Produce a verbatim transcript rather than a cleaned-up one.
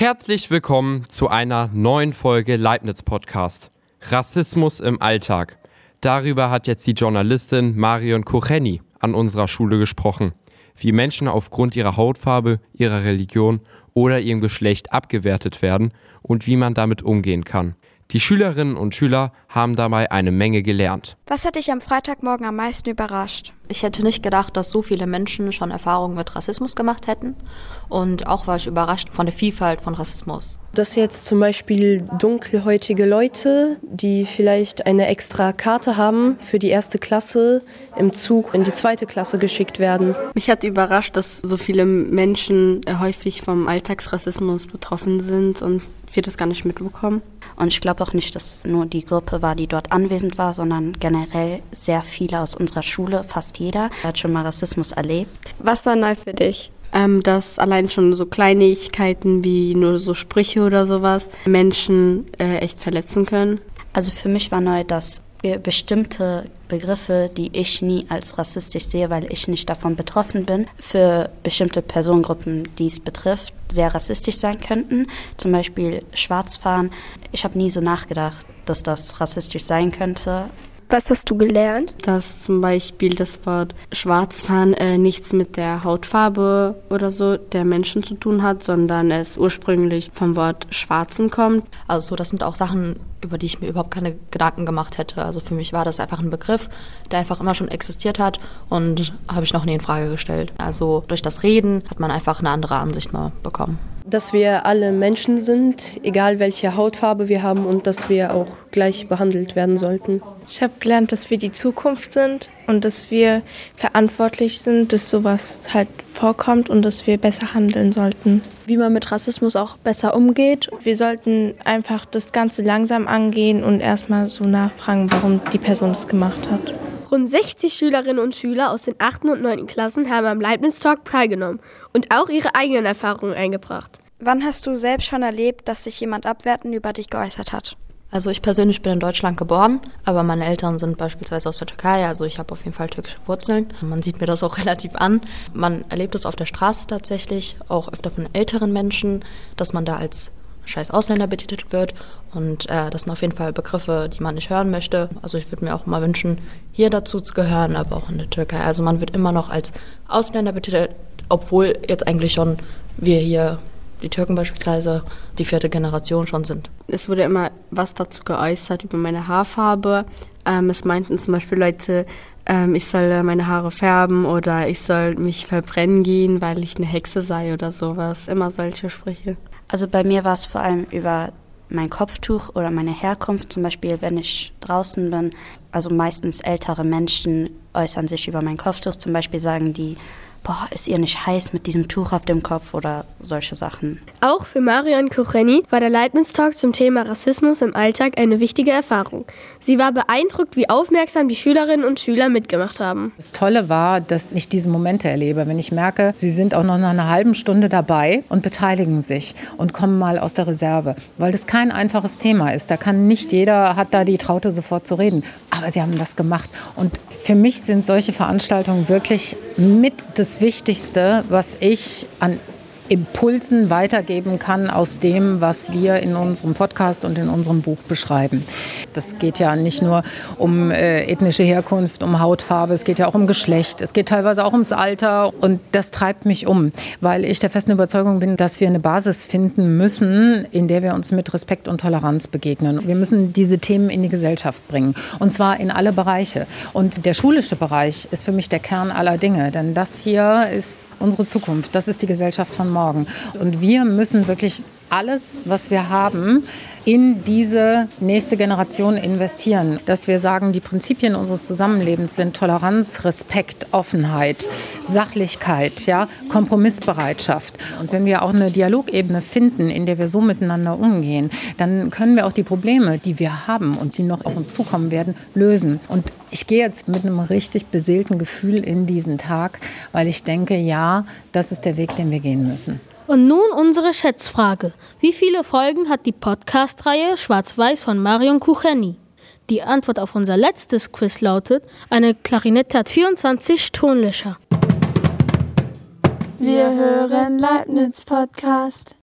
Herzlich willkommen zu einer neuen Folge Leibniz Podcast. Rassismus im Alltag. Darüber hat jetzt die Journalistin Marion Kucheni an unserer Schule gesprochen. Wie Menschen aufgrund ihrer Hautfarbe, ihrer Religion oder ihrem Geschlecht abgewertet werden und wie man damit umgehen kann. Die Schülerinnen und Schüler haben dabei eine Menge gelernt. Was hat dich am Freitagmorgen am meisten überrascht? Ich hätte nicht gedacht, dass so viele Menschen schon Erfahrungen mit Rassismus gemacht hätten. Und auch war ich überrascht von der Vielfalt von Rassismus. Dass jetzt zum Beispiel dunkelhäutige Leute, die vielleicht eine extra Karte haben für die erste Klasse, im Zug in die zweite Klasse geschickt werden. Mich hat überrascht, dass so viele Menschen häufig vom Alltagsrassismus betroffen sind und wir das gar nicht mitbekommen. Und ich glaube auch nicht, dass nur die Gruppe war, die dort anwesend war, sondern generell sehr viele aus unserer Schule, fast jeder, hat schon mal Rassismus erlebt. Was war neu für dich? Ähm, dass allein schon so Kleinigkeiten wie nur so Sprüche oder sowas Menschen äh, echt verletzen können. Also für mich war neu, dass bestimmte Begriffe, die ich nie als rassistisch sehe, weil ich nicht davon betroffen bin, für bestimmte Personengruppen, die es betrifft, sehr rassistisch sein könnten. Zum Beispiel Schwarzfahren. Ich habe nie so nachgedacht, dass das rassistisch sein könnte. Was hast du gelernt? Dass zum Beispiel das Wort Schwarzfahren äh, nichts mit der Hautfarbe oder so der Menschen zu tun hat, sondern es ursprünglich vom Wort Schwarzen kommt. Also so, das sind auch Sachen, über die ich mir überhaupt keine Gedanken gemacht hätte. Also für mich war das einfach ein Begriff, der einfach immer schon existiert hat und habe ich noch nie in Frage gestellt. Also durch das Reden hat man einfach eine andere Ansicht mal bekommen. Dass wir alle Menschen sind, egal welche Hautfarbe wir haben und dass wir auch gleich behandelt werden sollten. Ich habe gelernt, dass wir die Zukunft sind und dass wir verantwortlich sind, dass sowas halt vorkommt und dass wir besser handeln sollten. Wie man mit Rassismus auch besser umgeht. Wir sollten einfach das Ganze langsam angehen und erstmal so nachfragen, warum die Person es gemacht hat. Rund sechzig Schülerinnen und Schüler aus den achten und neunten Klassen haben am Leibniz Talk teilgenommen und auch ihre eigenen Erfahrungen eingebracht. Wann hast du selbst schon erlebt, dass sich jemand abwertend über dich geäußert hat? Also ich persönlich bin in Deutschland geboren, aber meine Eltern sind beispielsweise aus der Türkei, also ich habe auf jeden Fall türkische Wurzeln. Man sieht mir das auch relativ an. Man erlebt es auf der Straße tatsächlich, auch öfter von älteren Menschen, dass man da als scheiß Ausländer betitelt wird. Und äh, das sind auf jeden Fall Begriffe, die man nicht hören möchte. Also ich würde mir auch mal wünschen, hier dazu zu gehören, aber auch in der Türkei. Also man wird immer noch als Ausländer betitelt, obwohl jetzt eigentlich schon wir hier, die Türken beispielsweise, die vierte Generation schon sind. Es wurde immer was dazu geäußert über meine Haarfarbe. Ähm, es meinten zum Beispiel Leute, ähm, ich soll meine Haare färben oder ich soll mich verbrennen gehen, weil ich eine Hexe sei oder sowas. Immer solche Sprüche. Also bei mir war es vor allem über mein Kopftuch oder meine Herkunft. Zum Beispiel, wenn ich draußen bin, also meistens ältere Menschen äußern sich über mein Kopftuch. Zum Beispiel sagen die, boah, ist ihr nicht heiß mit diesem Tuch auf dem Kopf oder solche Sachen. Auch für Marion Kucheni war der Leibniz Talk zum Thema Rassismus im Alltag eine wichtige Erfahrung. Sie war beeindruckt, wie aufmerksam die Schülerinnen und Schüler mitgemacht haben. Das Tolle war, dass ich diese Momente erlebe, wenn ich merke, sie sind auch noch nach einer halben Stunde dabei und beteiligen sich und kommen mal aus der Reserve, weil das kein einfaches Thema ist. Da kann nicht jeder, hat da die Traute sofort zu reden, aber sie haben das gemacht. Und für mich sind solche Veranstaltungen wirklich mit das Wichtigste, was ich an Impulsen weitergeben kann aus dem, was wir in unserem Podcast und in unserem Buch beschreiben. Das geht ja nicht nur um äh, ethnische Herkunft, um Hautfarbe, es geht ja auch um Geschlecht, es geht teilweise auch ums Alter und das treibt mich um, weil ich der festen Überzeugung bin, dass wir eine Basis finden müssen, in der wir uns mit Respekt und Toleranz begegnen. Wir müssen diese Themen in die Gesellschaft bringen und zwar in alle Bereiche. Und der schulische Bereich ist für mich der Kern aller Dinge, denn das hier ist unsere Zukunft, das ist die Gesellschaft von morgen. Und wir müssen wirklich alles, was wir haben, in diese nächste Generation investieren. Dass wir sagen, die Prinzipien unseres Zusammenlebens sind Toleranz, Respekt, Offenheit, Sachlichkeit, ja, Kompromissbereitschaft. Und wenn wir auch eine Dialogebene finden, in der wir so miteinander umgehen, dann können wir auch die Probleme, die wir haben und die noch auf uns zukommen werden, lösen. Und ich gehe jetzt mit einem richtig beseelten Gefühl in diesen Tag, weil ich denke, ja, das ist der Weg, den wir gehen müssen. Und nun unsere Schätzfrage. Wie viele Folgen hat die Podcast-Reihe Schwarz-Weiß von Marion Kucheni? Die Antwort auf unser letztes Quiz lautet, eine Klarinette hat vierundzwanzig Tonlöcher. Wir hören Leibniz Podcast.